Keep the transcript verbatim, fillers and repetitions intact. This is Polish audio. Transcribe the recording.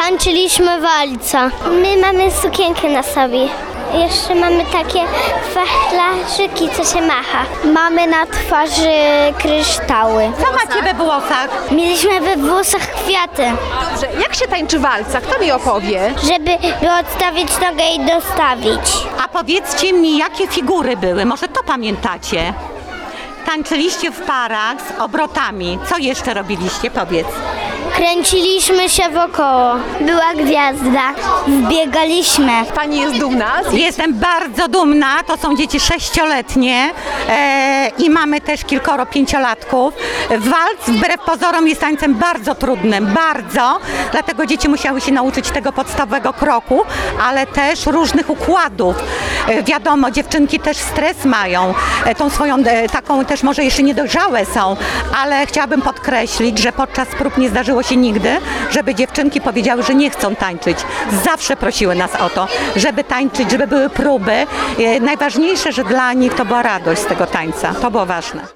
Tańczyliśmy walca. My mamy sukienkę na sobie. Jeszcze mamy takie wachlarzyki, co się macha. Mamy na twarzy kryształy. Co macie we włosach? Mieliśmy we włosach kwiaty, Dobrze, jak się tańczy walca? Kto mi opowie? żeby by odstawić nogę i dostawić. A powiedzcie mi, jakie figury były? Może to pamiętacie? Tańczyliście w parach z obrotami. Co jeszcze robiliście? Powiedz. Kręciliśmy się wokoło. Była gwiazda. Wbiegaliśmy. Pani jest dumna? Jestem bardzo dumna, to są dzieci sześcioletnie e, i mamy też kilkoro pięciolatków. Walc wbrew pozorom jest tańcem bardzo trudnym, bardzo, dlatego dzieci musiały się nauczyć tego podstawowego kroku, ale też różnych układów. E, wiadomo, dziewczynki też stres mają, e, tą swoją e, taką też może jeszcze niedojrzałe są, ale chciałabym podkreślić, że podczas prób nie zdarzyło się nigdy, żeby dziewczynki powiedziały, że nie chcą tańczyć. Zawsze prosiły nas o to, żeby tańczyć, żeby były próby. E, Najważniejsze, że dla nich to była radość z tego tańca. To było ważne.